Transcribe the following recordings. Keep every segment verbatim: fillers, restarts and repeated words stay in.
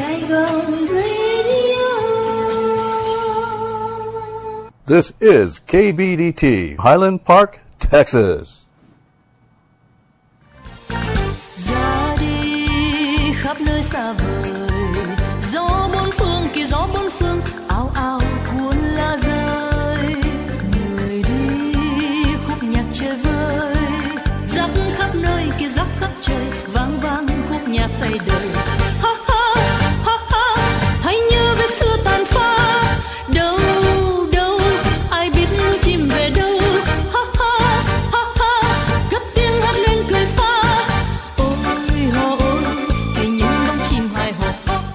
Saigon Radio. This is K B D T, Highland Park, Texas. Ra đi khắp nơi xa vời, gió bốn phương kia gió bốn phương, ào ào cuốn lá rơi. Người đi khúc nhạc chơi vơi, dắt khắp nơi kia dắt khắp trời, vang vang khúc nhạc say đời. Ha ha ha ha, hay như vết xưa tàn phá, đâu đâu ai biết chim về đâu. Ha ha ha ha, cất tiếng hát lên cười phá. Ôi hò ôi, hay những bóng chim hài hò.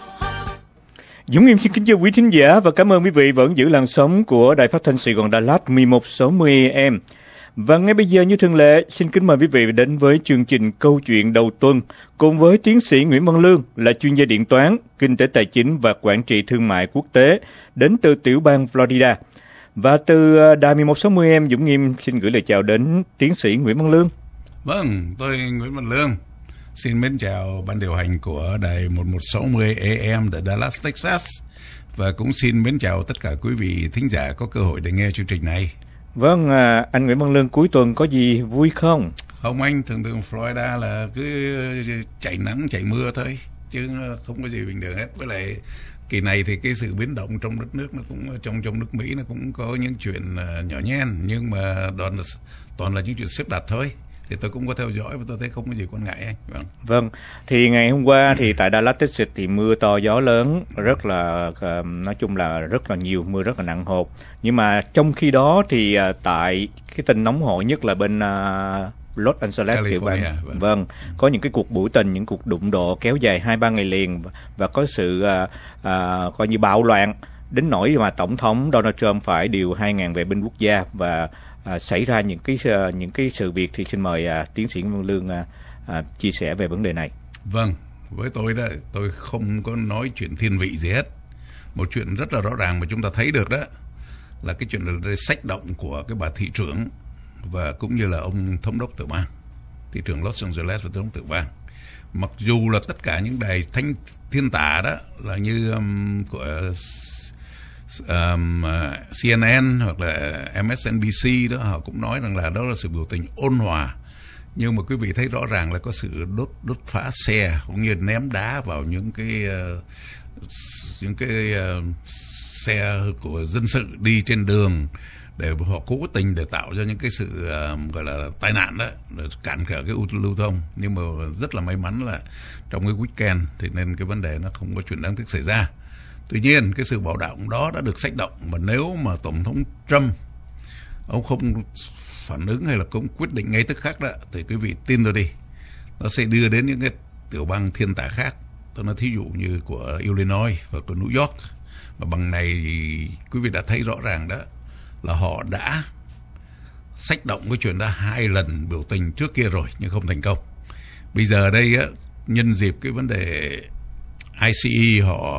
Dũng Nghiêm xin kính chào quý thính giả và cảm ơn quý vị vẫn giữ làn sóng của Đài Phát thanh Sài Gòn Đà Lạt mười một sáu mươi A M. Và ngay bây giờ như thường lệ, xin kính mời quý vị đến với chương trình Câu chuyện đầu tuần cùng với tiến sĩ Nguyễn Văn Lương là chuyên gia điện toán, kinh tế tài chính và quản trị thương mại quốc tế đến từ tiểu bang Florida. Và từ Đài mười một sáu mươi A M, Dũng Nghiêm xin gửi lời chào đến tiến sĩ Nguyễn Văn Lương. Vâng, tôi Nguyễn Văn Lương. Xin mến chào ban điều hành của Đài mười một sáu mươi A M tại Dallas, Texas. Và cũng xin mến chào tất cả quý vị thính giả có cơ hội để nghe chương trình này. Vâng, à, anh Nguyễn Văn Lương, cuối tuần có gì vui không? Không anh, thường thường Florida là cứ chạy nắng chạy mưa thôi, chứ không có gì bình thường hết. Với lại kỳ này thì cái sự biến động trong đất nước nó cũng trong trong nước Mỹ nó cũng có những chuyện nhỏ nhen, nhưng mà toàn là, toàn là những chuyện xếp đặt thôi. Thì tôi cũng có theo dõi và tôi thấy không có gì quan ngại anh. Vâng. Vâng, thì ngày hôm qua thì tại Dallas, Texas thì mưa to gió lớn, rất là nói chung là rất là nhiều, mưa rất là nặng hột. Nhưng mà trong khi đó thì tại cái tin nóng hổi nhất là bên uh, Los Angeles, tiểu bang, vâng. vâng, có những cái cuộc biểu tình, những cuộc đụng độ kéo dài hai ba ngày liền và có sự uh, uh, coi như bạo loạn đến nỗi mà tổng thống Donald Trump phải điều hai nghìn vệ binh quốc gia và À, xảy ra những cái uh, những cái sự việc. Thì xin mời uh, tiến sĩ Văn Lương uh, uh, chia sẻ về vấn đề này. Vâng, với tôi đó, tôi không có nói chuyện thiên vị gì hết. Một chuyện rất là rõ ràng mà chúng ta thấy được đó là cái chuyện là sách động của cái bà thị trưởng và cũng như là ông thống đốc tiểu bang, thị trưởng Los Angeles và thống đốc tiểu bang. Mặc dù là tất cả những đài thanh thiên tả đó là như um, của Um, C N N hoặc là M S N B C đó, họ cũng nói rằng là đó là sự biểu tình ôn hòa, nhưng mà quý vị thấy rõ ràng là có sự đốt đốt phá xe cũng như ném đá vào những cái uh, những cái uh, xe của dân sự đi trên đường để họ cố tình để tạo ra những cái sự uh, gọi là tai nạn đó, để cản trở cái lưu thông. Nhưng mà rất là may mắn là trong cái weekend thì nên cái vấn đề nó không có chuyện đáng tiếc xảy ra. Tuy nhiên cái sự bạo động đó đã được sách động, mà nếu mà Tổng thống Trump ông không phản ứng hay là không quyết định ngay tức khắc đó thì quý vị tin tôi đi, nó sẽ đưa đến những cái tiểu bang thiên tả khác. Tôi nói thí dụ như của Illinois và của New York. Và bằng này thì quý vị đã thấy rõ ràng đó là họ đã sách động cái chuyện đó hai lần biểu tình trước kia rồi nhưng không thành công. Bây giờ đây á, nhân dịp cái vấn đề I C E họ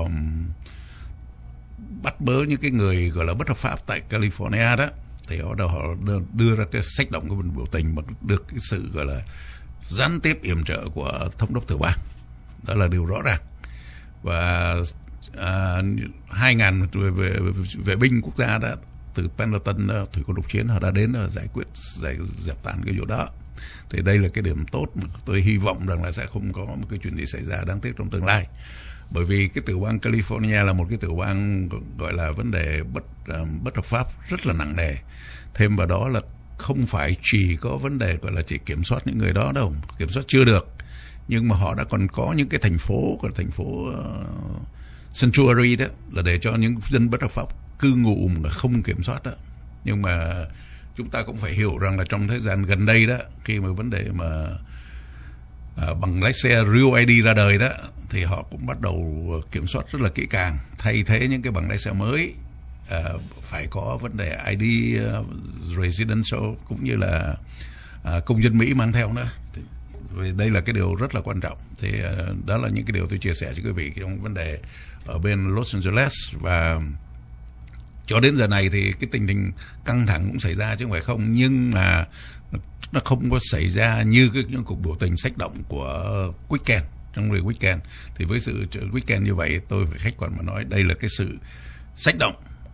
bắt bớ những cái người gọi là bất hợp pháp tại California đó, thì họ đầu họ đưa ra cái sách động cái biểu tình mà được cái sự gọi là gián tiếp yểm trợ của thống đốc tiểu bang. Đó là điều rõ ràng. Và à, hai ngàn vệ, vệ, vệ binh quốc gia đó từ Pendleton thủy quân lục chiến họ đã đến giải quyết giải dẹp tan cái vụ đó. Thì đây là cái điểm tốt mà tôi hy vọng rằng là sẽ không có một cái chuyện gì xảy ra đáng tiếc trong tương lai. Bởi vì cái tiểu bang California là một cái tiểu bang gọi là vấn đề bất um, bất hợp pháp rất là nặng nề. Thêm vào đó là không phải chỉ có vấn đề gọi là chỉ kiểm soát những người đó đâu, kiểm soát chưa được, nhưng mà họ đã còn có những cái thành phố, còn thành phố uh, sanctuary đó là để cho những dân bất hợp pháp cư ngụ mà không kiểm soát đó. Nhưng mà chúng ta cũng phải hiểu rằng là trong thời gian gần đây đó, khi mà vấn đề mà À, bằng lái xe Real I D ra đời đó, thì họ cũng bắt đầu kiểm soát rất là kỹ càng, thay thế những cái bằng lái xe mới à, phải có vấn đề I D uh, residential cũng như là à, công dân Mỹ mang theo nữa. Thì, vì đây là cái điều rất là quan trọng. Thì uh, đó là những cái điều tôi chia sẻ cho quý vị trong vấn đề ở bên Los Angeles. Và cho đến giờ này thì cái tình hình căng thẳng cũng xảy ra chứ không phải không, nhưng mà nó không có xảy ra như cái những cuộc biểu tình sách động của weekend trong người weekend. Thì với sự weekend như vậy, tôi phải khách quan mà nói đây là cái sự xách động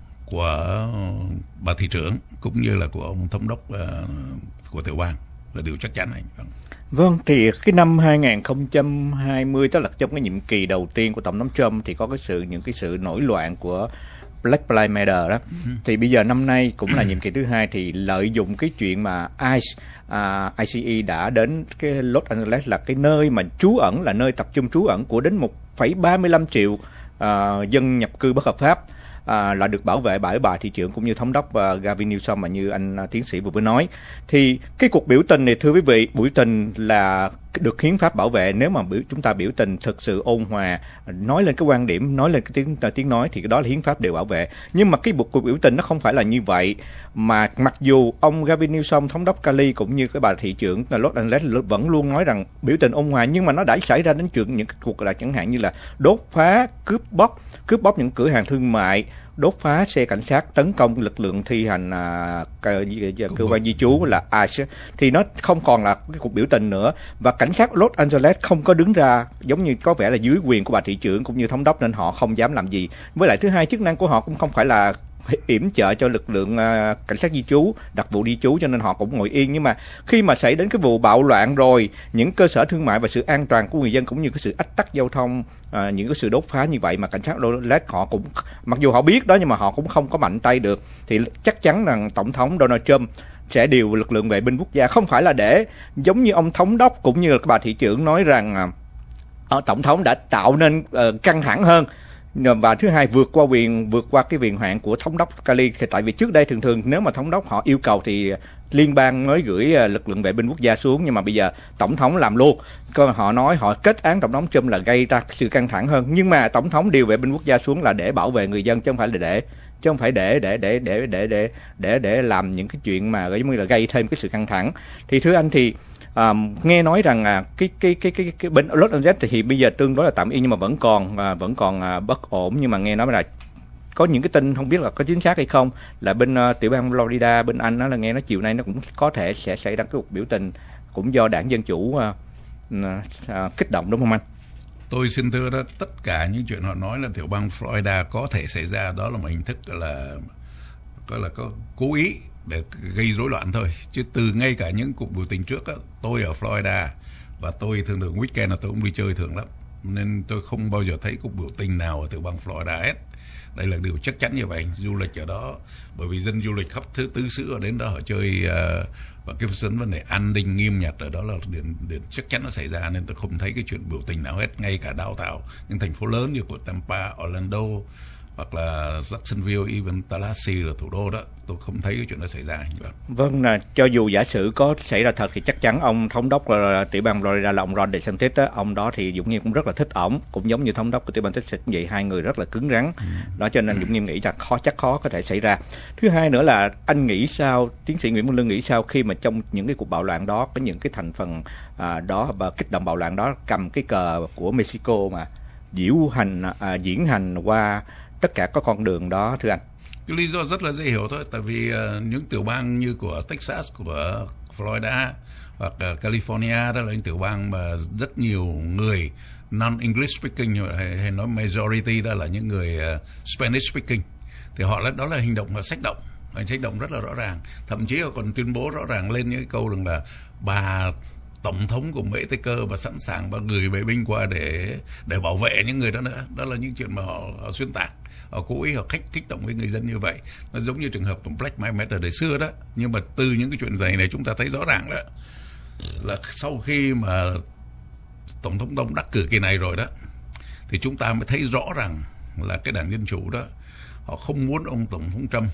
của bà thị trưởng cũng như là của ông thống đốc uh, của tiểu bang là điều chắc chắn này. Vâng, thì cái năm hai không hai không, tức là trong cái nhiệm kỳ đầu tiên của Tổng thống Trump thì có cái sự những cái sự nổi loạn của Black Lives Matter đó. Ừ. Thì bây giờ năm nay cũng là nhiệm kỳ thứ hai thì lợi dụng cái chuyện mà i xê uh, i xê e đã đến cái Los Angeles là cái nơi mà trú ẩn, là nơi tập trung trú ẩn của đến một phẩy ba mươi lăm triệu uh, dân nhập cư bất hợp pháp. À, là được bảo vệ bởi bà thị trưởng cũng như thống đốc uh, Gavin Newsom mà như anh uh, tiến sĩ vừa mới nói. Thì cái cuộc biểu tình này, thưa quý vị, biểu tình là được hiến pháp bảo vệ. Nếu mà biểu, chúng ta biểu tình thực sự ôn hòa, nói lên cái quan điểm, nói lên cái tiếng tiếng nói thì cái đó là hiến pháp đều bảo vệ. Nhưng mà cái cuộc biểu tình nó không phải là như vậy, mà mặc dù ông Gavin Newsom, thống đốc Cali cũng như cái bà thị trưởng là Los Angeles vẫn luôn nói rằng biểu tình ôn hòa, nhưng mà nó đã xảy ra đến chuyện những cái cuộc là chẳng hạn như là đốt phá, cướp bóc, cướp bóc những cửa hàng thương mại, đốt phá xe cảnh sát, tấn công lực lượng thi hành à, cơ, cơ quan di trú là i xê, thì nó không còn là cái cuộc biểu tình nữa. Và cảnh sát Los Angeles không có đứng ra, giống như có vẻ là dưới quyền của bà thị trưởng cũng như thống đốc, nên họ không dám làm gì. Với lại thứ hai, chức năng của họ cũng không phải là yểm trợ cho lực lượng uh, cảnh sát di trú, đặc vụ đi trú, cho nên họ cũng ngồi yên. Nhưng mà khi mà xảy đến cái vụ bạo loạn rồi, những cơ sở thương mại và sự an toàn của người dân cũng như cái sự ách tắc giao thông, uh, những cái sự đốt phá như vậy mà cảnh sát Los họ cũng, mặc dù họ biết đó nhưng mà họ cũng không có mạnh tay được, thì chắc chắn rằng tổng thống Donald Trump sẽ điều lực lượng vệ binh quốc gia, không phải là để giống như ông thống đốc cũng như là bà thị trưởng nói rằng uh, tổng thống đã tạo nên uh, căng thẳng hơn. Và thứ hai, vượt qua quyền vượt qua cái quyền hạn của thống đốc Cali. Tại vì trước đây thường thường nếu mà thống đốc họ yêu cầu thì liên bang mới gửi lực lượng vệ binh quốc gia xuống, nhưng mà bây giờ tổng thống làm luôn. Họ nói họ kết án tổng thống Trump là gây ra sự căng thẳng hơn, nhưng mà tổng thống điều vệ binh quốc gia xuống là để bảo vệ người dân, chứ không phải là để chứ không phải để để để để để để để để làm những cái chuyện mà giống như là gây thêm cái sự căng thẳng. Thì thưa anh, thì À, nghe nói rằng à, cái cái cái cái cái bên Los Angeles thì bây giờ tương đối là tạm yên, nhưng mà vẫn còn à, vẫn còn à, bất ổn. Nhưng mà nghe nói là có những cái tin không biết là có chính xác hay không, là bên uh, tiểu bang Florida bên Anh đó, là nghe nói chiều nay nó cũng có thể sẽ xảy ra cái cuộc biểu tình cũng do đảng Dân Chủ uh, uh, kích động, đúng không anh? Tôi xin thưa đó, tất cả những chuyện họ nói là tiểu bang Florida có thể xảy ra đó là một hình thức là có là có cố ý để gây rối loạn thôi, chứ từ ngay cả những cuộc biểu tình trước á, tôi ở Florida và tôi thường thường weekend là tôi cũng đi chơi thường lắm, nên tôi không bao giờ thấy cuộc biểu tình nào ở tiểu bang Florida hết. Đây là điều chắc chắn như vậy. Du lịch ở đó, bởi vì dân du lịch khắp thứ tứ xứ ở đến đó họ chơi, uh, và cái vấn đề an ninh nghiêm ngặt ở đó là điểm, điểm chắc chắn nó xảy ra, nên tôi không thấy cái chuyện biểu tình nào hết. Ngay cả đào tạo những thành phố lớn như của Tampa, Orlando hoặc là Jacksonville, even Tallahassee là thủ đô đó, tôi không thấy cái chuyện đó xảy ra. Vâng, là cho dù giả sử có xảy ra thật thì chắc chắn ông thống đốc uh, tiểu bang Florida là ông Ron DeSantis đó, ông đó thì Dũng Nghiêm cũng rất là thích ổng, cũng giống như thống đốc của tiểu bang Texas vậy, hai người rất là cứng rắn. Ừ. Đó cho nên Dũng Nghiêm nghĩ là khó chắc khó có thể xảy ra. Thứ hai nữa là anh nghĩ sao, tiến sĩ Nguyễn Văn Lương nghĩ sao khi mà trong những cái cuộc bạo loạn đó có những cái thành phần uh, đó và kích động bạo loạn đó cầm cái cờ của Mexico mà diễu hành uh, diễn hành qua tất cả các con đường đó, thưa anh? Cái lý do rất là dễ hiểu thôi, tại vì uh, những tiểu bang như của Texas, của Florida hoặc uh, California đó là những tiểu bang mà rất nhiều người non-English speaking hay, hay nói majority đó là những người uh, Spanish speaking, thì họ đó là hành động là sách động, hành động rất là rõ ràng, thậm chí họ còn tuyên bố rõ ràng lên những cái câu rằng là bà tổng thống của Mỹ Tây Cơ và sẵn sàng và gửi vệ binh qua để để bảo vệ những người đó nữa. Đó là những chuyện mà họ, họ xuyên tạc, họ cố ý họ kích kích động với người dân như vậy. Nó giống như trường hợp của Black Lives Matter đời xưa đó. Nhưng mà từ những cái chuyện này này chúng ta thấy rõ ràng là là sau khi mà tổng thống Đông đắc cử kỳ này rồi đó, thì chúng ta mới thấy rõ rằng là cái đảng Dân Chủ đó họ không muốn ông tổng thống Trump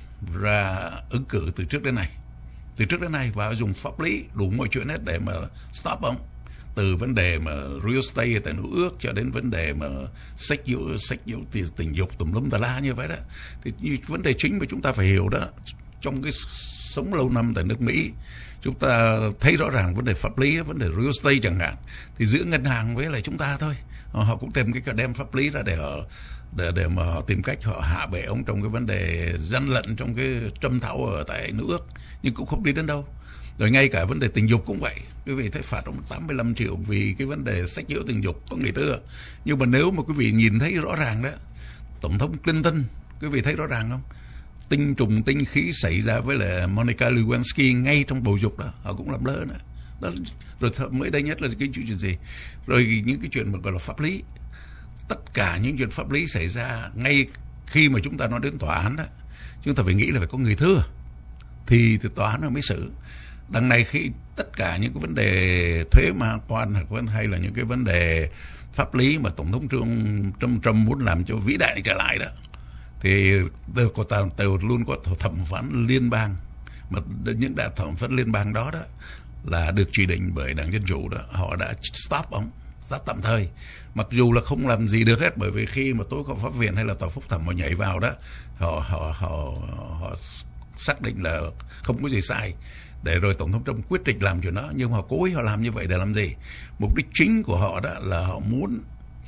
ra ứng cử từ trước đến nay. Từ trước đến nay, và dùng pháp lý đủ mọi chuyện hết để mà stop ông. Từ vấn đề mà real estate, tài nữ ước, cho đến vấn đề mà sách dụ, sách dụ tình dục tùm lum tà la như vậy đó. Thì như vấn đề chính mà chúng ta phải hiểu đó, trong cái sống lâu năm tại nước Mỹ, chúng ta thấy rõ ràng vấn đề pháp lý, vấn đề real estate chẳng hạn, thì giữa ngân hàng với lại chúng ta thôi. họ cũng tìm cái đem pháp lý ra để họ để để mà họ tìm cách họ hạ bệ ông trong cái vấn đề gian lận trong cái trâm thảo ở tại nước Ước, nhưng cũng không đi đến đâu. Rồi ngay cả vấn đề tình dục cũng vậy, quý vị thấy phạt ông tám mươi lăm triệu vì cái vấn đề sách nhiễu tình dục có người tưa. Nhưng mà nếu mà quý vị nhìn thấy rõ ràng đó, tổng thống Clinton, quý vị thấy rõ ràng không? Tinh trùng tinh khí xảy ra với là Monica Lewinsky ngay trong bầu dục đó, họ cũng làm lơ nữa. Đó, rồi mới đây nhất là cái chuyện gì? Rồi những cái chuyện mà gọi là pháp lý, tất cả những chuyện pháp lý xảy ra ngay khi mà chúng ta nói đến tòa án đó, chúng ta phải nghĩ là phải có người thưa thì, thì tòa án nó mới xử. Đằng này khi tất cả những cái vấn đề thuế ma quan hay là những cái vấn đề pháp lý mà tổng thống Trump, Trump muốn làm cho vĩ đại trở lại đó, thì đều có đều luôn có thẩm phán liên bang, mà những đại thẩm phán liên bang đó đó là được chỉ định bởi đảng Dân Chủ đó, họ đã stop ông, stop tạm thời, mặc dù là không làm gì được hết, bởi vì khi mà tối cao pháp viện hay là tòa phúc thẩm họ nhảy vào đó, họ họ họ họ xác định là không có gì sai, để rồi tổng thống Trump quyết định làm chuyện đó. Nhưng mà họ cố ý họ làm như vậy để làm gì? Mục đích chính của họ đó là họ muốn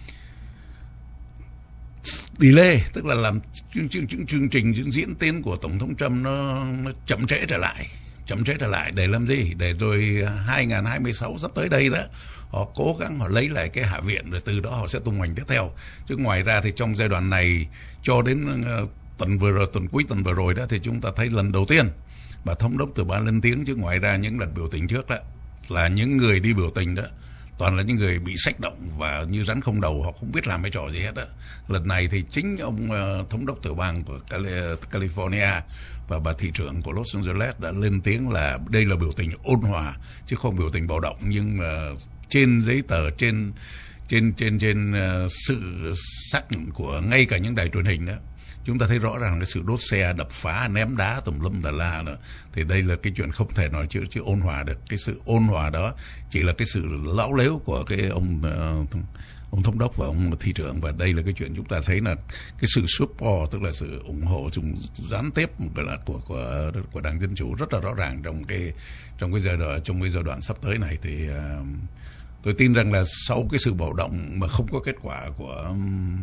delay, tức là làm chương chương chương, chương trình những diễn tiến của tổng thống Trump nó, nó chậm trễ trở lại, chậm trễ trở lại để làm gì? Để rồi hai không hai sáu sắp tới đây đó, họ cố gắng họ lấy lại cái hạ viện, rồi từ đó họ sẽ tung hoành tiếp theo. Chứ ngoài ra thì trong giai đoạn này cho đến uh, tuần vừa rồi, tuần cuối tuần vừa rồi đó, thì chúng ta thấy lần đầu tiên bà thống đốc từ ba lên tiếng. Chứ ngoài ra những lần biểu tình trước đó là những người đi biểu tình đó toàn là những người bị sách động và như rắn không đầu, họ không biết làm cái trò gì hết đó. Lần này thì chính ông uh, thống đốc tiểu bang của California và bà thị trưởng của Los Angeles đã lên tiếng là đây là biểu tình ôn hòa chứ không biểu tình bạo động. Nhưng uh, trên giấy tờ, trên trên trên trên uh, sự xác nhận của ngay cả những đài truyền hình đó, chúng ta thấy rõ ràng cái sự đốt xe, đập phá, ném đá tùm lum tà la nữa. Thì đây là cái chuyện không thể nói chứ, chứ ôn hòa được. Cái sự ôn hòa đó chỉ là cái sự lão lếu của cái ông uh, ông thống đốc và ông thị trưởng. Và đây là cái chuyện chúng ta thấy là cái sự support, tức là sự ủng hộ chúng gián tiếp gọi là của của của đảng Dân Chủ rất là rõ ràng trong cái trong cái giai đoạn trong cái giai đoạn sắp tới này. Thì uh, tôi tin rằng là sau cái sự bạo động mà không có kết quả của um,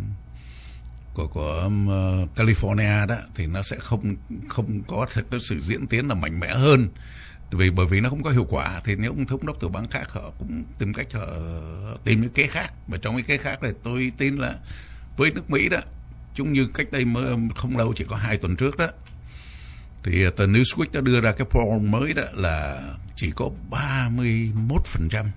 của của um, California đó, thì nó sẽ không không có cái sự diễn tiến là mạnh mẽ hơn, vì bởi vì nó không có hiệu quả. Thì nếu ông thống đốc từ bang khác họ cũng tìm cách họ tìm những kế khác, và trong cái kế khác này tôi tin là với nước Mỹ đó, chúng như cách đây mới không lâu, chỉ có hai tuần trước đó, thì tờ Newsweek đã đưa ra cái poll mới đó là chỉ có ba mươi mốt phần trăm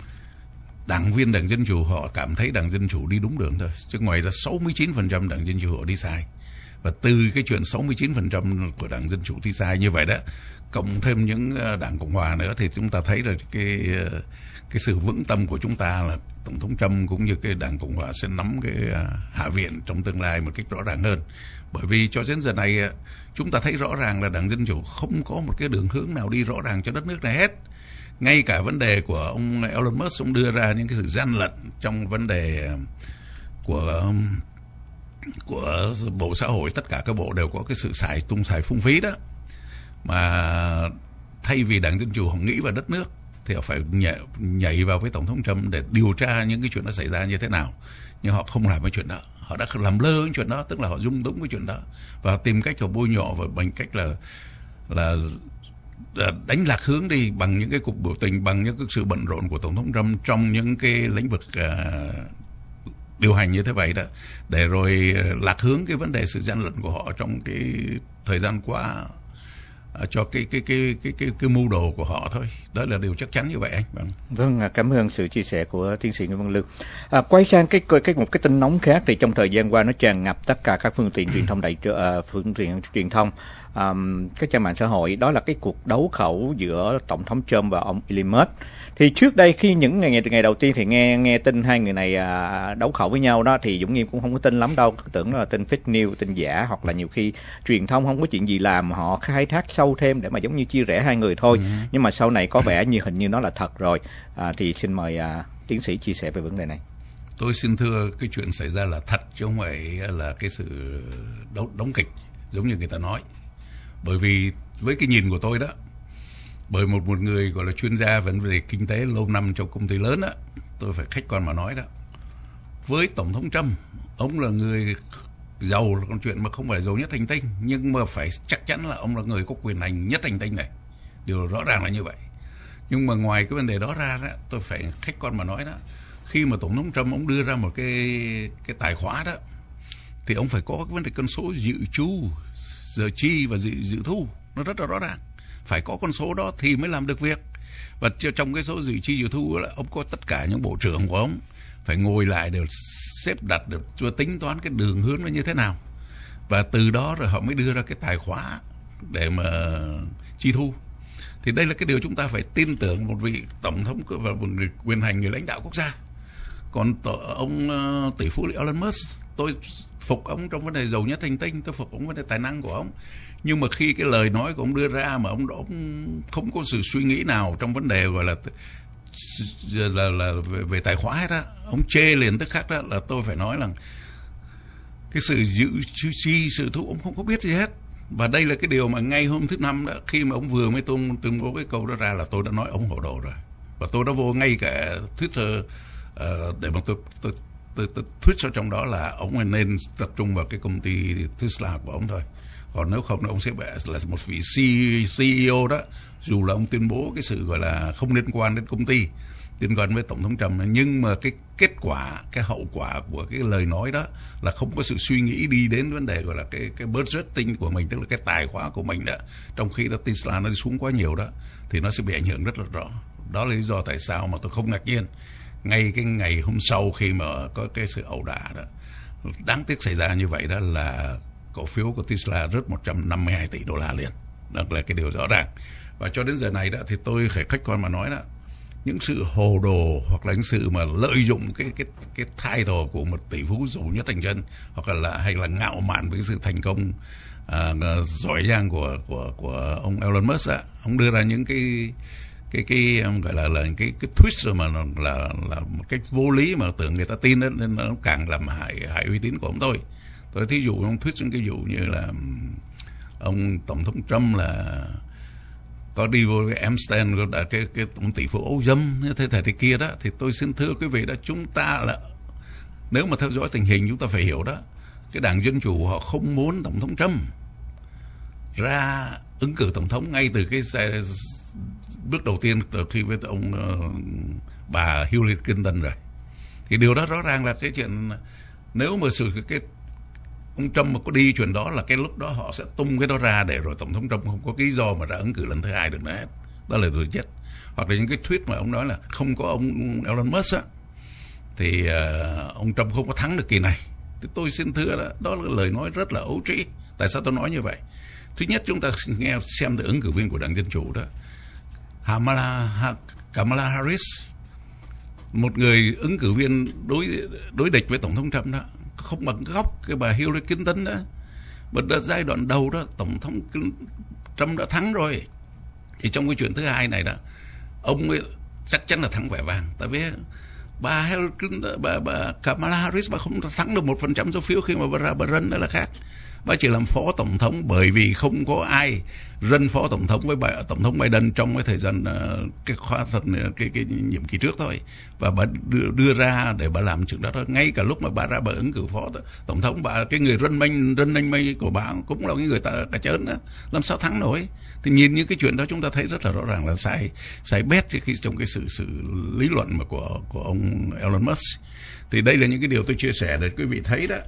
đảng viên đảng Dân Chủ họ cảm thấy đảng Dân Chủ đi đúng đường thôi, chứ ngoài ra sáu mươi chín phần trăm đảng Dân Chủ họ đi sai. Và từ cái chuyện sáu mươi chín phần trăm của đảng Dân Chủ đi sai như vậy đó, cộng thêm những đảng Cộng Hòa nữa, thì chúng ta thấy là cái cái sự vững tâm của chúng ta là tổng thống Trump cũng như cái đảng Cộng Hòa sẽ nắm cái hạ viện trong tương lai một cách rõ ràng hơn. Bởi vì cho đến giờ này chúng ta thấy rõ ràng là đảng Dân Chủ không có một cái đường hướng nào đi rõ ràng cho đất nước này hết. Ngay cả vấn đề của ông Elon Musk, ông đưa ra những cái sự gian lận trong vấn đề của của bộ xã hội, tất cả các bộ đều có cái sự xài tung xài phung phí đó. Mà thay vì đảng Dân Chủ họ nghĩ vào đất nước thì họ phải nhảy, nhảy vào với tổng thống Trump để điều tra những cái chuyện đó xảy ra như thế nào. Nhưng họ không làm cái chuyện đó, họ đã làm lơ cái chuyện đó, tức là họ dung túng cái chuyện đó và tìm cách họ bôi nhọ và bằng cách là là đánh lạc hướng đi bằng những cái cuộc biểu tình, bằng những cái sự bận rộn của tổng thống Trump trong những cái lĩnh vực uh, điều hành như thế vậy đó, để rồi lạc hướng cái vấn đề sự gian lận của họ trong cái thời gian qua uh, cho cái cái cái cái cái cái mưu đồ của họ thôi. Đó là điều chắc chắn như vậy anh. Vâng, vâng, cảm ơn sự chia sẻ của tiến sĩ Nguyễn Văn Lương. À, quay sang cái cái một cái tin nóng khác, thì trong thời gian qua nó tràn ngập tất cả các phương tiện truyền thông đại uh, phương tiện truyền thông, um, các trang mạng xã hội, đó là cái cuộc đấu khẩu giữa tổng thống Trump và ông Elon Musk. Thì trước đây khi những ngày ngày đầu tiên thì nghe nghe tin hai người này à, đấu khẩu với nhau đó, thì Dũng Nghiêm cũng không có tin lắm đâu, tưởng là tin fake news, tin giả, hoặc là nhiều khi truyền thông không có chuyện gì làm họ khai thác sâu thêm để mà giống như chia rẽ hai người thôi. Ừ. Nhưng mà sau này có vẻ như hình như nó là thật rồi. À, thì xin mời à, tiến sĩ chia sẻ về vấn đề này. Tôi xin thưa, cái chuyện xảy ra là thật chứ không phải là cái sự đấu, đóng kịch giống như người ta nói. Bởi vì với cái nhìn của tôi đó, bởi một một người gọi là chuyên gia về vấn đề kinh tế lâu năm trong công ty lớn đó, tôi phải khách quan mà nói đó, với Tổng thống Trump, ông là người giàu là con chuyện mà không phải giàu nhất hành tinh, nhưng mà phải chắc chắn là ông là người có quyền hành nhất hành tinh này. Điều rõ ràng là như vậy. Nhưng mà ngoài cái vấn đề đó ra đó, tôi phải khách quan mà nói đó, khi mà Tổng thống Trump ông đưa ra một cái cái tài khoá đó, thì ông phải có cái vấn đề con số dự trù, giờ chi và dự dự thu nó rất là rõ ràng. Phải có con số đó thì mới làm được việc. Và trong cái số dự chi dự thu đó, ông có tất cả những bộ trưởng của ông phải ngồi lại để xếp đặt, để cho tính toán cái đường hướng nó như thế nào, và từ đó rồi họ mới đưa ra cái tài khoá để mà chi thu. Thì đây là cái điều chúng ta phải tin tưởng một vị tổng thống và một người quyền hành, người lãnh đạo quốc gia. Còn ông uh, tỷ phú Elon Musk, tôi phục ông trong vấn đề giàu nhất hành tinh, tôi phục ông vấn đề tài năng của ông. Nhưng mà khi cái lời nói của ông đưa ra mà ông, ông không có sự suy nghĩ nào trong vấn đề gọi là là, là về, về tài khoá hết á, ông chê liền tức khắc đó, là tôi phải nói là cái sự dự chi sự thu ông không có biết gì hết. Và đây là cái điều mà ngay hôm thứ Năm đó, khi mà ông vừa mới tuyên tuyên bố cái câu đó ra, là tôi đã nói ông hồ đồ rồi. Và tôi đã vô ngay cả Twitter uh, để mà tôi tôi tôi, tôi tweet cho trong đó là ông nên tập trung vào cái công ty Tesla của ông thôi. Còn nếu không, ông sẽ là một vị xê e ô đó, dù là ông tuyên bố cái sự gọi là không liên quan đến công ty, liên quan với Tổng thống Trump, nhưng mà cái kết quả, cái hậu quả của cái lời nói đó là không có sự suy nghĩ đi đến vấn đề gọi là cái cái budgeting của mình, tức là cái tài khoá của mình đó. Trong khi đó Tesla nó đi xuống quá nhiều đó, thì nó sẽ bị ảnh hưởng rất là rõ. Đó là lý do tại sao mà tôi không ngạc nhiên ngay cái ngày hôm sau khi mà có cái sự ẩu đả đó, đáng tiếc xảy ra như vậy, đó là cổ phiếu của Tesla rớt một trăm năm mươi hai tỷ đô la liền. Đó là cái điều rõ ràng. Và cho đến giờ này đó thì tôi phải khách quan mà nói đó, những sự hồ đồ hoặc là những sự mà lợi dụng cái cái cái title của một tỷ phú giàu nhất hành tinh, hoặc là, là hay là ngạo mạn với sự thành công à, giỏi giang của của của ông Elon Musk á, ông đưa ra những cái cái cái ông gọi là là cái cái tweet mà là là, là một cách vô lý mà tưởng người ta tin đó, nên nó càng làm hại hại uy tín của ông tôi. Tôi thí dụ ông tweet những cái dụ như là ông Tổng thống Trump là có đi vô cái Amsterdam, cái cái, cái ông tỷ phú Âu dâm như thế thể thế kia đó, thì tôi xin thưa quý vị đó, chúng ta là nếu mà theo dõi tình hình chúng ta phải hiểu đó, cái đảng Dân Chủ họ không muốn Tổng thống Trump ra ứng cử tổng thống ngay từ cái bước đầu tiên, từ khi với ông uh, bà Hillary Clinton rồi. Thì điều đó rõ ràng là cái chuyện nếu mà sự cái ông Trump mà có đi chuyện đó là cái lúc đó họ sẽ tung cái đó ra để rồi Tổng thống Trump không có cái lý do mà ra ứng cử lần thứ hai được nữa hết. Đó là tôi chết. Hoặc là những cái tweet mà ông nói là không có ông Elon Musk á, thì uh, ông Trump không có thắng được kỳ này. Thì tôi xin thưa đó, đó là lời nói rất là ấu trĩ. Tại sao tôi nói như vậy? Thứ nhất, chúng ta nghe xem từ ứng cử viên của đảng Dân Chủ đó, Kamala, Kamala Harris, một người ứng cử viên đối đối địch với Tổng thống Trump đó, không bằng góc cái bà Hillary Clinton đó. Mà đợt giai đoạn đầu đó Tổng thống Trump đã thắng rồi. Thì trong cái chuyện thứ hai này đó, ông ấy chắc chắn là thắng vẻ vang. Tại vì bà Hillary Clinton, bà, bà Kamala Harris bà không thắng được một phần trăm số phiếu khi mà bà ra bà run, đó là khác. Bà chỉ làm phó tổng thống bởi vì không có ai run phó tổng thống với bà, tổng thống Biden trong cái thời gian cái khóa thật cái cái nhiệm kỳ trước thôi, và bà đưa, đưa ra để bà làm chuyện đó thôi. Ngay cả lúc mà bà ra bà ứng cử phó tổng thống, bà cái người run manh run anh mây của bà cũng là cái người ta cả chớn đó, làm sao thắng nổi. Thì nhìn những cái chuyện đó chúng ta thấy rất là rõ ràng là sai sai bét khi trong cái sự sự lý luận mà của của ông Elon Musk. Thì đây là những cái điều tôi chia sẻ để quý vị thấy đó.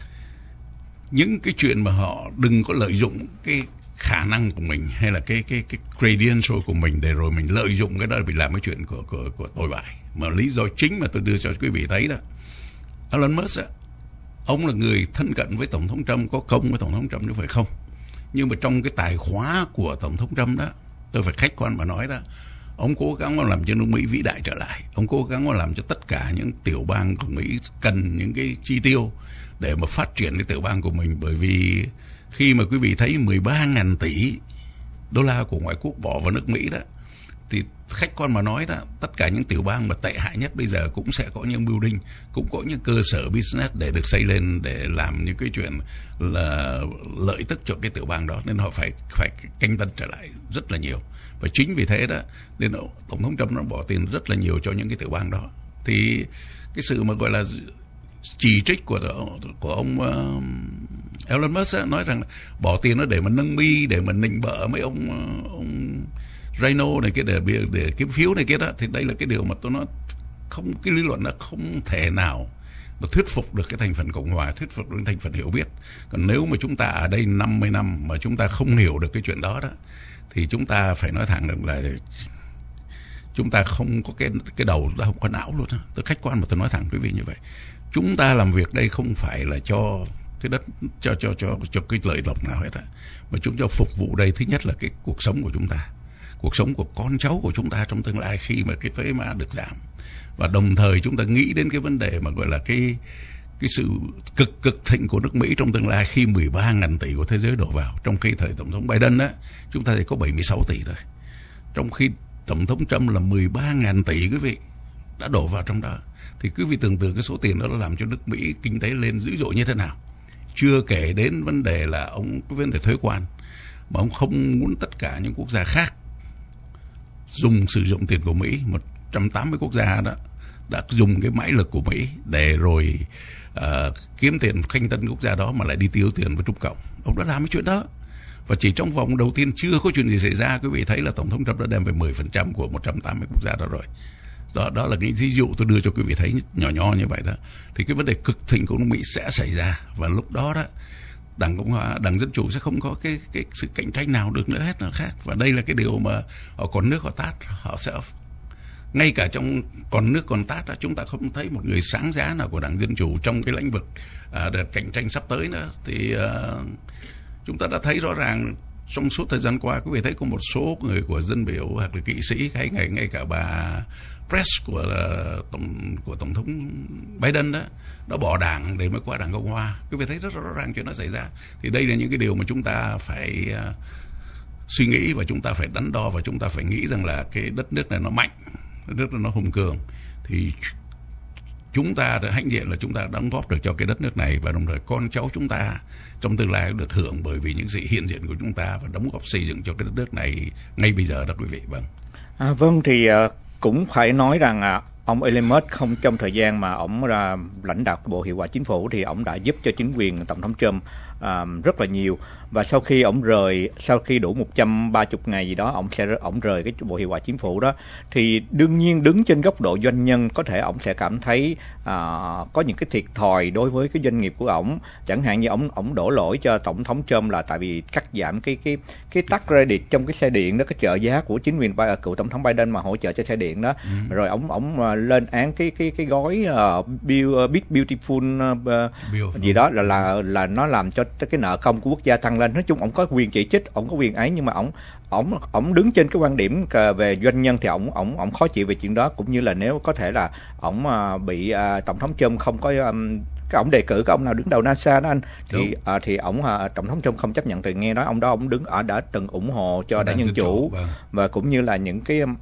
Những cái chuyện mà họ đừng có lợi dụng cái khả năng của mình hay là cái cái cái credential của mình để rồi mình lợi dụng cái đó để làm cái chuyện của của của tội bại. Mà lý do chính mà tôi đưa cho quý vị thấy đó, Elon Musk á, ông là người thân cận với Tổng thống Trump, có công với Tổng thống Trump chứ phải không? Nhưng mà trong cái tài khóa của Tổng thống Trump đó, tôi phải khách quan mà nói đó, ông cố gắng làm cho nước Mỹ vĩ đại trở lại. Ông cố gắng làm cho tất cả những tiểu bang của Mỹ cần những cái chi tiêu để mà phát triển cái tiểu bang của mình. Bởi vì khi mà quý vị thấy mười ba nghìn tỷ đô la của ngoại quốc bỏ vào nước Mỹ đó, thì khách quan mà nói đó, tất cả những tiểu bang mà tệ hại nhất bây giờ cũng sẽ có những building, cũng có những cơ sở business để được xây lên để làm những cái chuyện là lợi tức cho cái tiểu bang đó, nên họ phải phải canh tân trở lại rất là nhiều. Và chính vì thế đó nên Tổng thống Trump nó bỏ tiền rất là nhiều cho những cái tiểu bang đó. Thì cái sự mà gọi là chỉ trích của của ông uh, Elon Musk á, nói rằng bỏ tiền nó để mà nâng mi, để mà nịnh bợ mấy ông ông Rhino này kia để để kiếm phiếu này kia đó, thì đây là cái điều mà tôi nói không, cái lý luận nó không thể nào mà thuyết phục được cái thành phần Cộng hòa, thuyết phục được thành phần hiểu biết. Còn nếu mà chúng ta ở đây năm mươi năm mà chúng ta không hiểu được cái chuyện đó đó, thì chúng ta phải nói thẳng rằng là chúng ta không có cái cái đầu, ta không có não luôn. Tôi khách quan mà tôi nói thẳng quý vị như vậy. Chúng ta làm việc đây không phải là cho cái đất, cho cho cho cho cái lợi lộc nào hết á, mà chúng cho phục vụ đây. Thứ nhất là cái cuộc sống của chúng ta, cuộc sống của con cháu của chúng ta trong tương lai khi mà cái thuế má được giảm, và đồng thời chúng ta nghĩ đến cái vấn đề mà gọi là cái cái sự cực cực thịnh của nước Mỹ trong tương lai khi mười ba nghìn tỷ của thế giới đổ vào. Trong khi thời tổng thống Biden á, chúng ta chỉ có bảy mươi sáu tỷ thôi, trong khi tổng thống Trump là mười ba nghìn tỷ quý vị đã đổ vào trong đó. Thì quý vị tưởng tượng cái số tiền đó nó làm cho nước Mỹ kinh tế lên dữ dội như thế nào. Chưa kể đến vấn đề là ông cái vấn đề thuế quan, mà ông không muốn tất cả những quốc gia khác dùng sử dụng tiền của Mỹ. Một trăm tám mươi quốc gia đó đã dùng cái mãi lực của Mỹ để rồi uh, kiếm tiền khanh tân quốc gia đó mà lại đi tiêu tiền với Trung Cộng. Ông đã làm cái chuyện đó. Và chỉ trong vòng đầu tiên chưa có chuyện gì xảy ra, quý vị thấy là tổng thống Trump đã đem về mười phần trăm của một trăm tám mươi quốc gia đó rồi. Đó, đó là cái ví dụ tôi đưa cho quý vị thấy nhỏ nhỏ như vậy đó. Thì cái vấn đề cực thịnh của nước Mỹ sẽ xảy ra, và lúc đó đó Đảng Cộng hòa, Đảng Dân Chủ sẽ không có cái cái sự cạnh tranh nào được nữa hết nào khác. Và đây là cái điều mà họ còn nước họ tát, họ sẽ ngay cả trong còn nước còn tát đó, chúng ta không thấy một người sáng giá nào của Đảng Dân Chủ trong cái lĩnh vực à, để cạnh tranh sắp tới nữa. Thì à, chúng ta đã thấy rõ ràng trong suốt thời gian qua, quý vị thấy có một số người của dân biểu hoặc là kỵ sĩ, hay ngay ngay cả bà Press của uh, tổng của tổng thống Biden đó đã bỏ đảng để mới qua Đảng Cộng hòa. Quý vị thấy rất rõ ràng chuyện nó xảy ra. Thì đây là những cái điều mà chúng ta phải uh, suy nghĩ, và chúng ta phải đắn đo, và chúng ta phải nghĩ rằng là cái đất nước này nó mạnh, đất nước này nó hùng cường, thì chúng ta đã hãnh diện là chúng ta đóng góp được cho cái đất nước này, và đồng thời con cháu chúng ta trong tương lai được hưởng bởi vì những sự hiện diện của chúng ta và đóng góp xây dựng cho cái đất nước này ngay bây giờ đó quý vị. Vâng. À, vâng thì uh, cũng phải nói rằng uh, ông Elon Musk không, trong thời gian mà ông là lãnh đạo Bộ Hiệu quả Chính phủ thì ông đã giúp cho chính quyền tổng thống Trump uh, rất là nhiều. Và sau khi ông rời, sau khi đủ một trăm ba mươi ngày gì đó, ông sẽ ông rời cái Bộ Hiệu quả Chính phủ đó, thì đương nhiên đứng trên góc độ doanh nhân, có thể ông sẽ cảm thấy uh, có những cái thiệt thòi đối với cái doanh nghiệp của ông. Chẳng hạn như ông ông đổ lỗi cho tổng thống Trump là tại vì cắt giảm cái cái cái tax credit trong cái xe điện đó, cái trợ giá của chính quyền cựu tổng thống Biden mà hỗ trợ cho xe điện đó. Ừ. Rồi ông ông uh, lên án cái cái cái gói uh, Bill, uh, Big Beautiful uh, Bill, gì đó là là là nó làm cho cái nợ công của quốc gia tăng lên. Nói chung ông có quyền chỉ trích, ông có quyền ấy, nhưng mà ông ông ông đứng trên cái quan điểm về doanh nhân thì ông ông ông khó chịu về chuyện đó. Cũng như là nếu có thể là ông uh, bị uh, tổng thống Trump không có um, cái ông đề cử cái ông nào đứng đầu NASA đó anh, thì uh, thì ông uh, tổng thống Trump không chấp nhận. Từ nghe nói ông đó ông đứng ở đã từng ủng hộ cho Đảng Dân Chủ, vâng. Và cũng như là những cái uh,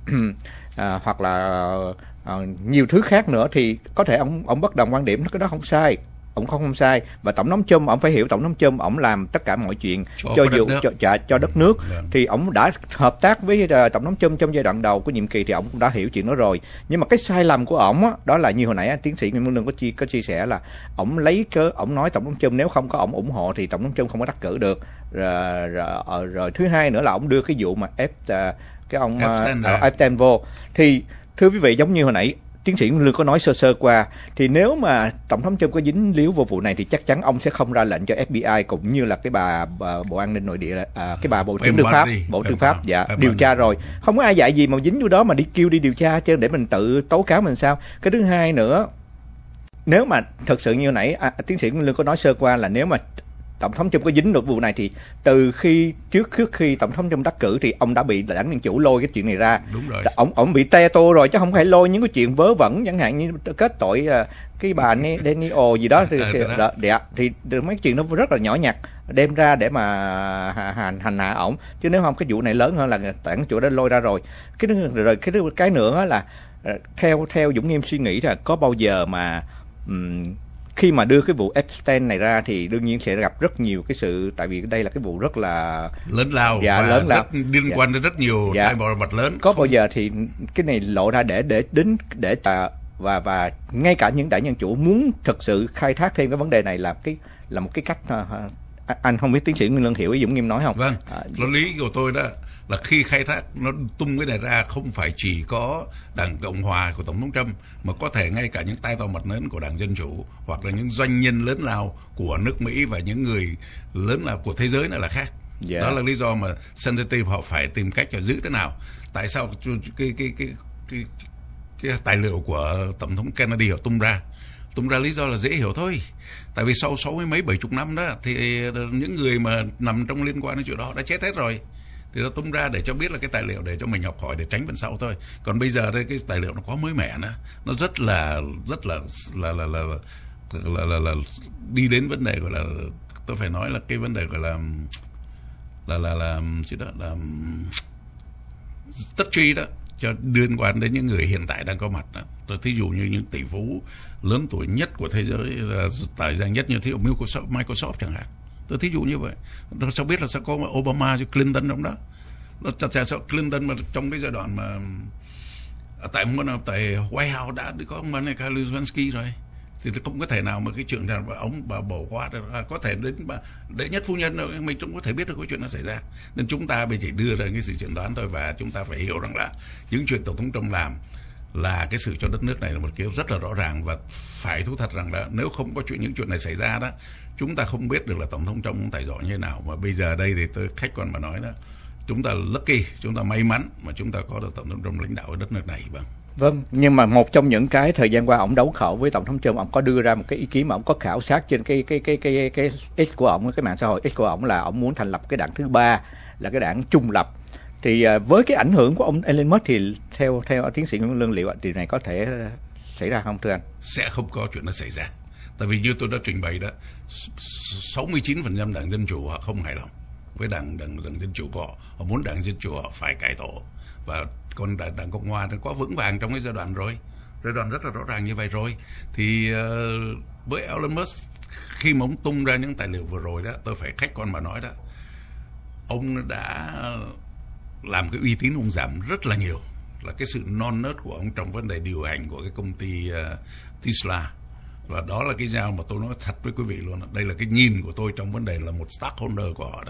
hoặc là uh, nhiều thứ khác nữa, thì có thể ông ông bất đồng quan điểm, cái đó không sai. Ông không không sai, và tổng thống Trump ông phải hiểu tổng thống Trump ông làm tất cả mọi chuyện cho, cho dù cho, cho cho đất nước. Ừ, thì ông đã hợp tác với uh, tổng thống Trump trong giai đoạn đầu của nhiệm kỳ, thì ông cũng đã hiểu chuyện đó rồi. Nhưng mà cái sai lầm của ông á, đó là như hồi nãy tiến sĩ Nguyễn Văn Lương có chia có chia sẻ là ông lấy cớ ông nói tổng thống Trump nếu không có ông ủng hộ thì tổng thống Trump không có đắc cử được. Rồi, rồi, rồi thứ hai nữa là ông đưa cái vụ mà ép uh, cái ông Epstein uh, vô. Thì thưa quý vị, giống như hồi nãy tiến sĩ Lương có nói sơ sơ qua, thì nếu mà tổng thống Trump có dính líu vào vụ này thì chắc chắn ông sẽ không ra lệnh cho ép bê i cũng như là cái bà, bà Bộ An ninh Nội địa, à, cái bà Bộ trưởng Tư pháp, Bộ Tư pháp, dạ điều tra rồi, không có ai dạy gì mà dính vô đó mà đi kêu đi điều tra chứ để mình tự tố cáo mình sao. Cái thứ hai nữa, nếu mà thật sự như nãy à, tiến sĩ Lương có nói sơ qua là nếu mà tổng thống Trump có dính được vụ này thì từ khi trước trước khi tổng thống Trump đắc cử thì ông đã bị Đảng Dân Chủ lôi cái chuyện này ra. Đúng rồi. Ông ông bị te tô rồi chứ không phải lôi những cái chuyện vớ vẩn, chẳng hạn như kết tội uh, cái bà Daniel gì đó thì, à, thì, thì, thì mấy chuyện nó rất là nhỏ nhặt đem ra để mà hành hành hạ ổng, chứ nếu không cái vụ này lớn hơn là Đảng Dân Chủ đã lôi ra rồi. Cái rồi cái cái nữa là theo theo Dũng Nghiêm suy nghĩ là có bao giờ mà um, khi mà đưa cái vụ Epstein này ra thì đương nhiên sẽ gặp rất nhiều cái sự, tại vì đây là cái vụ rất là lớn lao, dạ, và lớn lao, rất liên quan dạ. đến rất nhiều dạ. đại bò mặt lớn. Có bao giờ thì cái này lộ ra để để đến để, để và và ngay cả những đảng Dân Chủ muốn thực sự khai thác thêm cái vấn đề này là cái là một cái cách uh, anh không biết tiến sĩ Nguyên Lân hiểu ý Dũng Nghiêm nói không? Vâng, à, nó lý của tôi đó là khi khai thác nó tung cái này ra không phải chỉ có đảng Cộng Hòa của Tổng thống Trump mà có thể ngay cả những tay to mặt lớn của đảng Dân Chủ hoặc là những doanh nhân lớn lao của nước Mỹ và những người lớn lao của thế giới nữa là khác. Yeah. Đó là lý do mà sensitive họ phải tìm cách để giữ thế nào. Tại sao cái cái cái cái cái, cái tài liệu của Tổng thống Kennedy họ tung ra tung ra lý do là dễ hiểu thôi. Tại vì sau sáu mươi mấy bảy chục năm đó thì những người mà nằm trong liên quan đến chuyện đó đã chết hết rồi, thì nó tung ra để cho biết là cái tài liệu để cho mình học hỏi để tránh phần sau thôi. Còn bây giờ đây cái tài liệu nó quá mới mẻ nữa, nó rất là rất là là là là, là, là, là, là đi đến vấn đề gọi là tôi phải nói là cái vấn đề gọi là là là là chứ đó là tất truy đó cho liên quan đến những người hiện tại đang có mặt đó. Tôi thí dụ như những tỷ phú lớn tuổi nhất của thế giới, tài danh nhất như thí dụ Microsoft, Microsoft chẳng hạn. Tôi thí dụ như vậy. Nó sao biết là sẽ có Obama với Clinton trong đó. Nó chặt chẽ sao Clinton mà trong cái giai đoạn mà tại tại White House đã có ông Monica Lewinsky rồi, thì không có thể nào mà cái chuyện nào mà ông bà bỏ qua được. À, có thể đến bà đệ nhất phu nhân đâu, mình cũng có thể biết được cái chuyện nó xảy ra. Nên chúng ta bây chỉ đưa ra cái sự chẩn đoán thôi, và chúng ta phải hiểu rằng là những chuyện Tổng thống Trump làm là cái sự cho đất nước này là một kiểu rất là rõ ràng, và phải thú thật rằng là nếu không có chuyện những chuyện này xảy ra đó, chúng ta không biết được là Tổng thống Trump tài giỏi như thế nào. Mà bây giờ đây thì tôi khách quan mà nói đó, chúng ta lucky, chúng ta may mắn mà chúng ta có được Tổng thống Trump lãnh đạo ở đất nước này. Vâng. Vâng, nhưng mà một trong những cái thời gian qua ông đấu khẩu với Tổng thống Trump, ông có đưa ra một cái ý kiến mà ông có khảo sát trên cái cái cái cái cái X của ông, cái mạng xã hội X của ông, là ông muốn thành lập cái đảng thứ ba, là cái đảng trung lập. Thì với cái ảnh hưởng của ông Elon Musk thì theo theo tiến sĩ Nguyễn Lương liệu điều này có thể xảy ra không thưa anh? Sẽ không có chuyện nó xảy ra. Tại vì như tôi đã trình bày đó, sáu mươi chín phần trăm đảng Dân Chủ họ không hài lòng với đảng đảng, đảng Dân Chủ của họ. Họ muốn đảng Dân Chủ họ phải cải tổ, và còn đảng, đảng Cộng Hòa nó quá vững vàng trong cái giai đoạn rồi, giai đoạn rất là rõ ràng như vậy rồi. Thì uh, với Elon Musk khi mà ông tung ra những tài liệu vừa rồi đó, tôi phải khách quan mà nói đó, ông đã làm cái uy tín ông giảm rất là nhiều, là cái sự non nớt của ông trong vấn đề điều hành của cái công ty uh, Tesla. Và đó là cái giao mà tôi nói thật với quý vị luôn, đây là cái nhìn của tôi trong vấn đề là một stockholder của họ đó,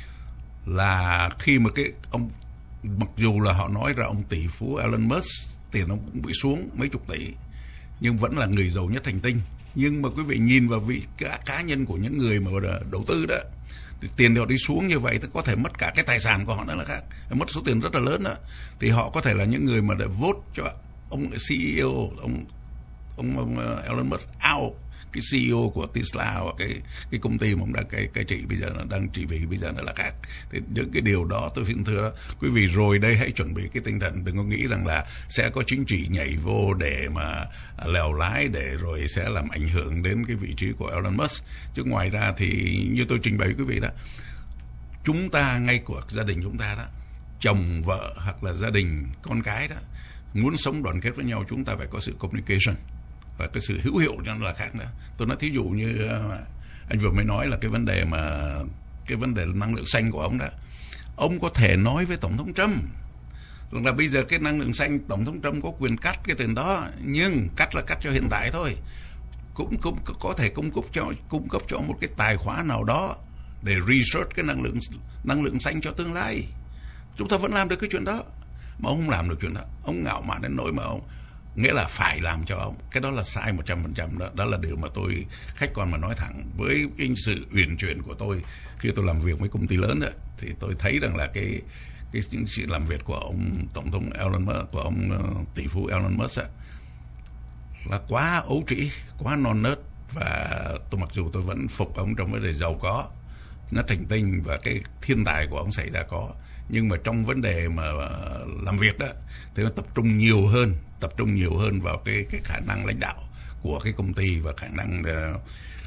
là khi mà cái ông, mặc dù là họ nói ra ông tỷ phú Elon Musk tiền ông cũng bị xuống mấy chục tỷ, nhưng vẫn là người giàu nhất hành tinh. Nhưng mà quý vị nhìn vào vị cá, cá nhân của những người mà đầu tư đó, thì tiền họ đi xuống như vậy thì có thể mất cả cái tài sản của họ nữa là khác, mất số tiền rất là lớn đó. Thì họ có thể là những người mà để vote cho ông xê e ô, ông ông, ông Elon Musk out cái xê e ô của Tesla hoặc cái cái công ty mà ông đang cái cái trị bây giờ nó đang trị vì bây giờ nó là khác. Thì những cái điều đó tôi xin thưa đó, quý vị rồi đây hãy chuẩn bị cái tinh thần, đừng có nghĩ rằng là sẽ có chính trị nhảy vô để mà lèo lái để rồi sẽ làm ảnh hưởng đến cái vị trí của Elon Musk. Chứ ngoài ra thì như tôi trình bày quý vị đó, chúng ta ngay của gia đình chúng ta đó, chồng vợ hoặc là gia đình con cái đó, muốn sống đoàn kết với nhau chúng ta phải có sự communication và cái sự hữu hiệu cho nó là khác nữa. Tôi nói thí dụ như anh vừa mới nói là cái vấn đề mà cái vấn đề năng lượng xanh của ông đó, ông có thể nói với Tổng thống Trump rằng là bây giờ cái năng lượng xanh Tổng thống Trump có quyền cắt cái tiền đó, nhưng cắt là cắt cho hiện tại thôi, cũng, cũng có thể cung cấp cho cung cấp cho một cái tài khoản nào đó để research cái năng lượng năng lượng xanh cho tương lai. Chúng ta vẫn làm được cái chuyện đó, mà ông không làm được chuyện đó. Ông ngạo mạn đến nỗi mà ông nghĩa là phải làm cho ông, cái đó là sai một trăm phần trăm đó. Đó là điều mà tôi khách quan mà nói thẳng, với cái sự uyển chuyển của tôi khi tôi làm việc với công ty lớn đó, thì tôi thấy rằng là cái cái sự làm việc của ông tổng thống Elon Musk, của ông uh, tỷ phú Elon Musk á, là quá ấu trĩ, quá non nớt. Và tôi mặc dù tôi vẫn phục ông trong vấn đề giàu có, nó thành tinh và cái thiên tài của ông xảy ra có, nhưng mà trong vấn đề mà làm việc đó thì nó tập trung nhiều hơn, tập trung nhiều hơn vào cái cái khả năng lãnh đạo của cái công ty và khả năng uh,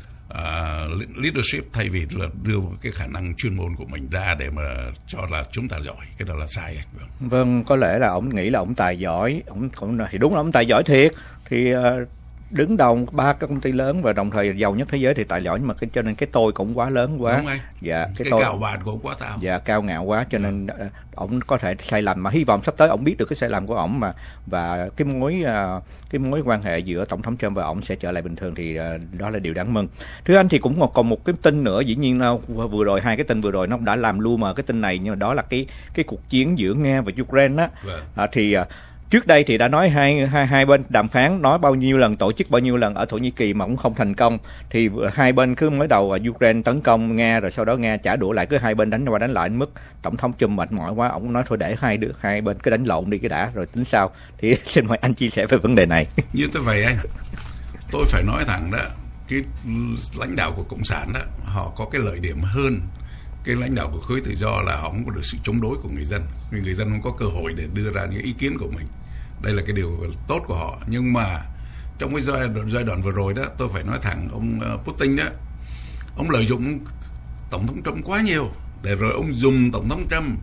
uh, leadership, thay vì là đưa cái khả năng chuyên môn của mình ra để mà cho là chúng ta giỏi. Cái đó là sai. Vâng, vâng có lẽ là ông nghĩ là ông tài giỏi, ông, ông thì đúng là ông tài giỏi thiệt, thì uh, đứng đầu ba cái công ty lớn và đồng thời giàu nhất thế giới thì tài giỏi, nhưng mà cái, cho nên cái tôi cũng quá lớn quá. Đúng rồi. Dạ, cái, cái tôi gạo bạn cũng quá cao. Dạ, cao ngạo quá, cho nên ừ. ổng có thể sai lầm, mà hy vọng sắp tới ổng biết được cái sai lầm của ổng mà và cái mối uh, cái mối quan hệ giữa tổng thống Trump và ổng sẽ trở lại bình thường, thì uh, đó là điều đáng mừng. Thưa anh, thì cũng còn một cái tin nữa, dĩ nhiên uh, vừa rồi hai cái tin vừa rồi nó đã làm lu mờ cái tin này, nhưng mà đó là cái cái cuộc chiến giữa Nga và Ukraine á. Vâng. uh, thì uh, trước đây thì đã nói hai hai hai bên đàm phán, nói bao nhiêu lần, tổ chức bao nhiêu lần ở Thổ Nhĩ Kỳ mà cũng không thành công. Thì hai bên cứ mới đầu Ukraine tấn công Nga, rồi sau đó Nga trả đũa lại, cứ hai bên đánh qua đánh lại đến mức tổng thống Trump mệt mỏi quá, ông nói thôi để hai đứa hai bên cứ đánh lộn đi cái đã rồi tính sau. Thì xin mời anh chia sẻ về vấn đề này. Như thế vậy anh, tôi phải nói thẳng đó, cái lãnh đạo của cộng sản đó, họ có cái lợi điểm hơn cái lãnh đạo của khối tự do là họ không có được sự chống đối của người dân, vì người dân không có cơ hội để đưa ra những ý kiến của mình. Đây là cái điều tốt của họ. Nhưng mà trong cái giai đoạn, giai đoạn vừa rồi đó, tôi phải nói thẳng, ông Putin đó, ông lợi dụng tổng thống Trump quá nhiều, để rồi ông dùng tổng thống Trump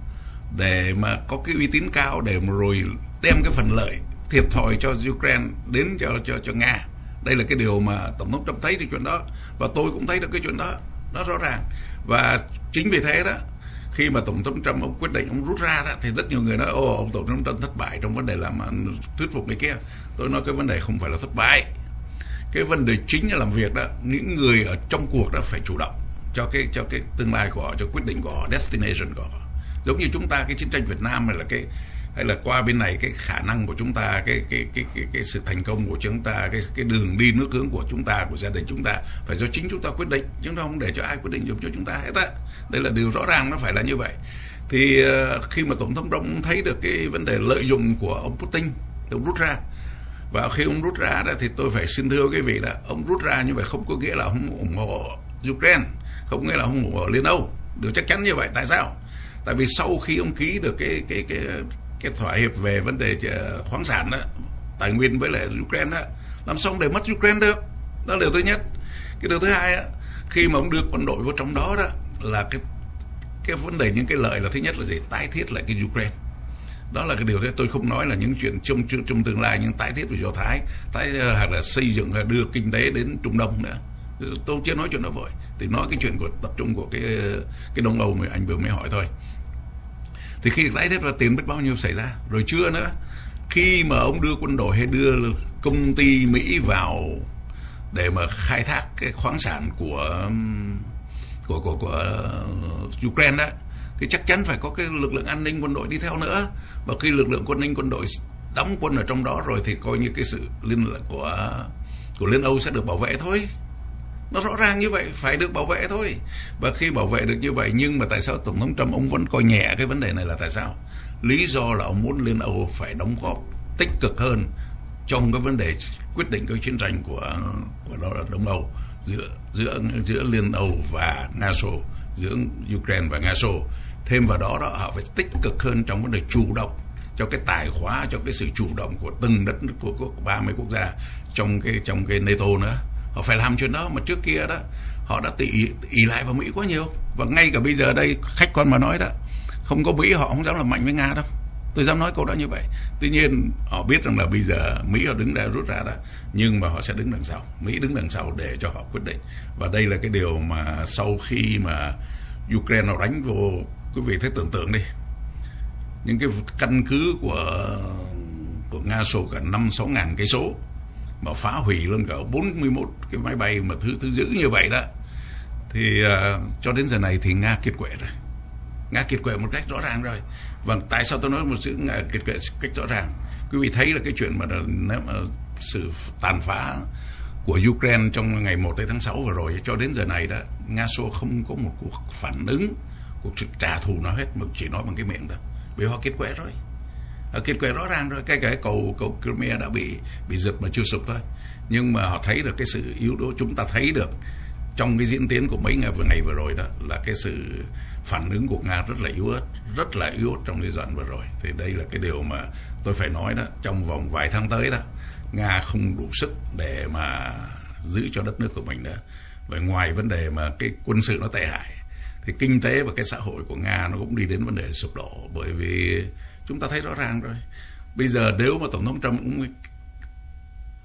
để mà có cái uy tín cao, để mà rồi đem cái phần lợi thiệt thòi cho Ukraine đến cho cho cho Nga. Đây là cái điều mà tổng thống Trump thấy được chuyện đó, và tôi cũng thấy được cái chuyện đó, nó rõ ràng. Và chính vì thế đó, khi mà tổng thống Trump ông quyết định ông rút ra đó, thì rất nhiều người nói ô ông tổng thống Trump thất bại trong vấn đề làm thuyết phục người kia. Tôi nói cái vấn đề không phải là thất bại, cái vấn đề chính là làm việc đó, những người ở trong cuộc đó phải chủ động cho cái cho cái tương lai của họ, cho quyết định của họ, destination của họ. Giống như chúng ta cái chiến tranh Việt Nam hay là cái hay là qua bên này, cái khả năng của chúng ta, cái cái cái cái cái sự thành công của chúng ta, cái cái đường đi nước hướng của chúng ta, của gia đình chúng ta phải do chính chúng ta quyết định, chúng ta không để cho ai quyết định giúp cho chúng ta hết á. Đây là điều rõ ràng, nó phải là như vậy. Thì uh, khi mà tổng thống Trump thấy được cái vấn đề lợi dụng của ông Putin, ông rút ra. Và khi ông rút ra đó, thì tôi phải xin thưa quý vị là ông rút ra như vậy không có nghĩa là ông ủng hộ Ukraine, không nghĩa là ông ủng hộ Liên Âu. Điều chắc chắn như vậy. Tại sao? Tại vì sau khi ông ký được cái cái cái cái thỏa hiệp về vấn đề khoáng sản đó, tài nguyên với lại Ukraine đó, làm sao ông để mất Ukraine được? Đó là điều thứ nhất. Cái điều thứ hai á, khi mà ông đưa quân đội vào trong đó đó, là cái cái vấn đề những cái lợi là thứ nhất là gì? Tái thiết lại cái Ukraine. Đó là cái điều đấy. Tôi không nói là những chuyện trong trong tương lai, nhưng tái thiết về Do Thái, tái hoặc là xây dựng, đưa kinh tế đến Trung Đông nữa. Tôi chưa nói chuyện đó vội, thì nói cái chuyện của tập trung của cái cái Đông Âu mà anh vừa mới hỏi thôi. Thì khi tái thiết ra tiền biết bao nhiêu xảy ra rồi chưa nữa. Khi mà ông đưa quân đội hay đưa công ty Mỹ vào để mà khai thác cái khoáng sản của của của của Ukraine đó, thì chắc chắn phải có cái lực lượng an ninh quân đội đi theo nữa. Và khi lực lượng quân ninh quân đội đóng quân ở trong đó rồi thì coi như cái sự liên lạc của của Liên Âu sẽ được bảo vệ thôi. Nó rõ ràng như vậy, phải được bảo vệ thôi. Và khi bảo vệ được như vậy, nhưng mà tại sao tổng thống Trump ông vẫn coi nhẹ cái vấn đề này là tại sao? Lý do là ông muốn Liên Âu phải đóng góp tích cực hơn trong cái vấn đề quyết định cái chiến tranh của của đó là Đông Âu, giữa giữa giữa Liên Âu và Nga Xô, giữa Ukraine và Nga Xô. Thêm vào đó đó, họ phải tích cực hơn trong vấn đề chủ động cho cái tài khóa, cho cái sự chủ động của từng đất nước của, của ba mươi quốc gia trong cái trong cái NATO nữa. Họ phải làm chuyện đó, mà trước kia đó họ đã ỷ ỷ lại vào Mỹ quá nhiều. Và ngay cả bây giờ đây, khách quan mà nói đó, không có Mỹ họ không dám làm mạnh với Nga đâu. Tôi dám nói câu đó như vậy. Tuy nhiên họ biết rằng là bây giờ Mỹ họ đứng ra rút ra đó, nhưng mà họ sẽ đứng đằng sau. Mỹ đứng đằng sau để cho họ quyết định. Và đây là cái điều mà sau khi mà Ukraine nó đánh vô, quý vị thấy tưởng tượng đi, những cái căn cứ của của Nga Xô cả năm sáu ngàn cây số mà phá hủy luôn cả bốn mươi mốt cái máy bay mà thứ thứ dữ như vậy đó, thì uh, cho đến giờ này thì Nga kiệt quệ rồi. Nga kiệt quệ một cách rõ ràng rồi. Và tại sao tôi nói một sự Nga kiệt quệ cách rõ ràng? Quý vị thấy là cái chuyện mà nếu mà sự tàn phá của Ukraine trong ngày một tháng sáu vừa rồi cho đến giờ này đó, Nga Xô không có một cuộc phản ứng, cuộc trả thù nào hết, mà chỉ nói bằng cái miệng thôi. Vì họ kiệt quệ rồi. Họ kiệt quệ rõ ràng rồi. Cái cái cầu cầu Crimea đã bị bị giật mà chưa sụp thôi. Nhưng mà họ thấy được cái sự yếu đuối. Chúng ta thấy được trong cái diễn tiến của mấy ngày vừa ngày vừa rồi đó là cái sự phản ứng của Nga rất là yếu ớt, rất là yếu ớt trong giai đoạn vừa rồi. Thì đây là cái điều mà tôi phải nói đó, trong vòng vài tháng tới đó, Nga không đủ sức để mà giữ cho đất nước của mình nữa. Và ngoài vấn đề mà cái quân sự nó tệ hại, thì kinh tế và cái xã hội của Nga nó cũng đi đến vấn đề sụp đổ. Bởi vì chúng ta thấy rõ ràng rồi. Bây giờ nếu mà tổng thống Trump cũng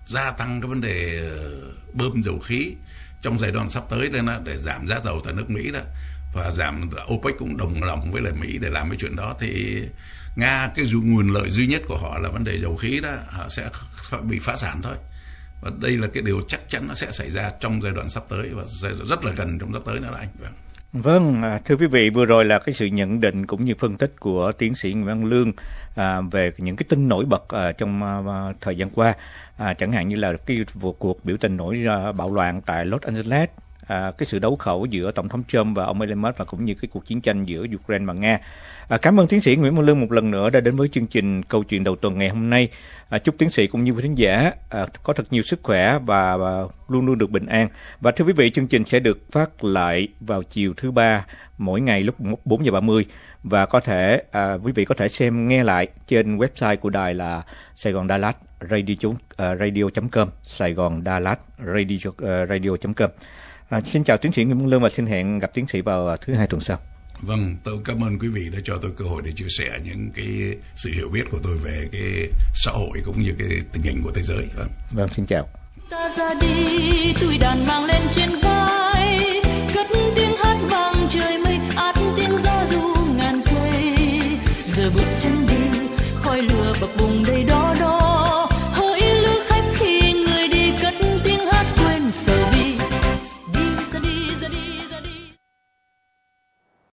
gia tăng cái vấn đề bơm dầu khí trong giai đoạn sắp tới lên đó, để giảm giá dầu tại nước Mỹ đó, và giảm OPEC cũng đồng lòng với lại Mỹ để làm cái chuyện đó, thì Nga cái dù nguồn lợi duy nhất của họ là vấn đề dầu khí đó, họ sẽ bị phá sản thôi. Và đây là cái điều chắc chắn nó sẽ xảy ra trong giai đoạn sắp tới và sẽ rất là gần trong sắp tới nữa đó anh. Vâng. Vâng, thưa quý vị, vừa rồi là cái sự nhận định cũng như phân tích của tiến sĩ Nguyễn Văn Lương à, về những cái tin nổi bật à, trong à, thời gian qua, à, chẳng hạn như là cái vụ cuộc biểu tình nổi à, bạo loạn tại Los Angeles, à, cái sự đấu khẩu giữa Tổng thống Trump và ông Elon Musk, và cũng như cái cuộc chiến tranh giữa Ukraine và Nga. À, cảm ơn tiến sĩ Nguyễn Văn Lương một lần nữa đã đến với chương trình Câu chuyện đầu tuần ngày hôm nay. À, chúc tiến sĩ cũng như quý khán giả à, có thật nhiều sức khỏe và, và luôn luôn được bình an. Và thưa quý vị, chương trình sẽ được phát lại vào chiều thứ ba mỗi ngày lúc bốn giờ ba mươi, và có thể à, quý vị có thể xem nghe lại trên website của đài là Sài Gòn Đà Lạt radio uh, radio chấm com, Sài Gòn Đà Lạt radio uh, radio chấm com. À, xin chào tiến sĩ Nguyễn Văn Lương và xin hẹn gặp tiến sĩ vào thứ hai tuần sau. Vâng, tôi cảm ơn quý vị đã cho tôi cơ hội để chia sẻ những cái sự hiểu biết của tôi về cái xã hội cũng như cái tình hình của thế giới. Vâng, vâng xin chào. Ta ra đi, tuổi đàn mang lên trên vai, cất tiếng hát vang trời mây, át tiếng gió ru ngàn cây. Giờ bước chân đi, khói lửa bập bùng đầy.